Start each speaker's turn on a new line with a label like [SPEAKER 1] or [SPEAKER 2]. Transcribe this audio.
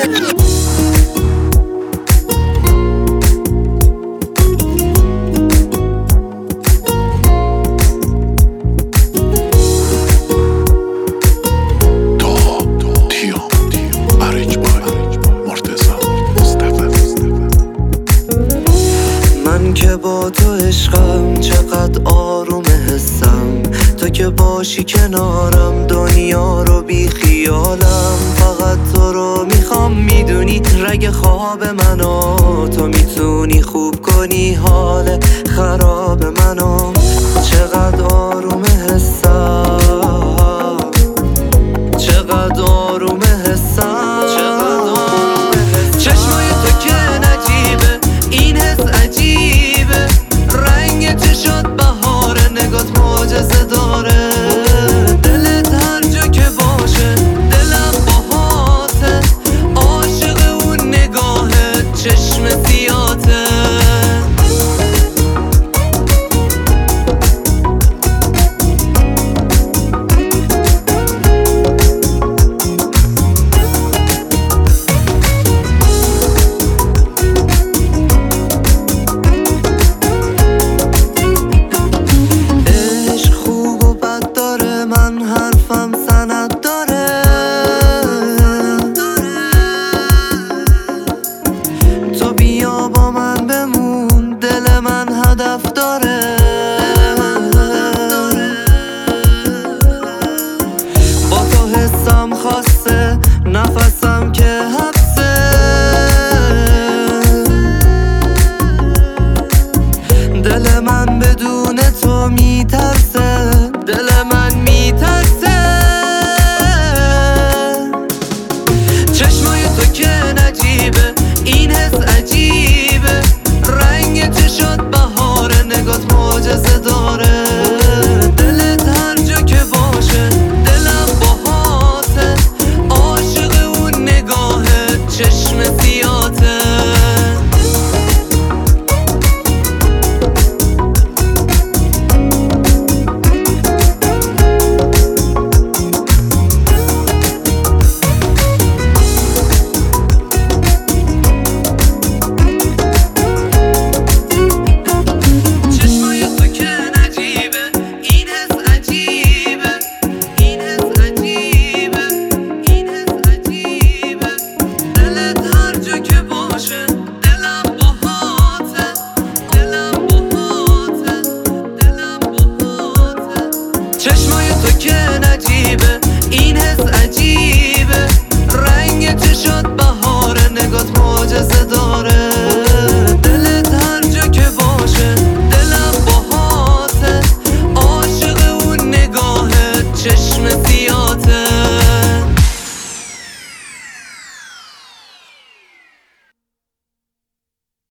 [SPEAKER 1] که با تو عشقم چقدر آروم حسم، تو که باشی کنارم دنیا رو بی خیالم. فقط تو رو میخوام میدونی رگ خواب منو، تو میتونی خوب کنی حال خراب منو. چقدر آروم حسم، چقدر آروم حسم، چقدر آروم حسم. چشمای تو که نجیبه، این حس عجیبه، رنگ چشات بهاره، نگات معجزه داره. دلت هر جا که باشه دلم باهاته، عاشق اون نگاهه چشم سیاته. من حرفم سند داره، تو بیا با من بمون، دل من هدف داره. با تو حسم خاصه، نفسم که حبسه، دل من بدون تو میترسه، دل من میترسه. چشمای تو که نجیبه، این حس عجیبه، رنگ چشات بهاره، نگات معجزه داره.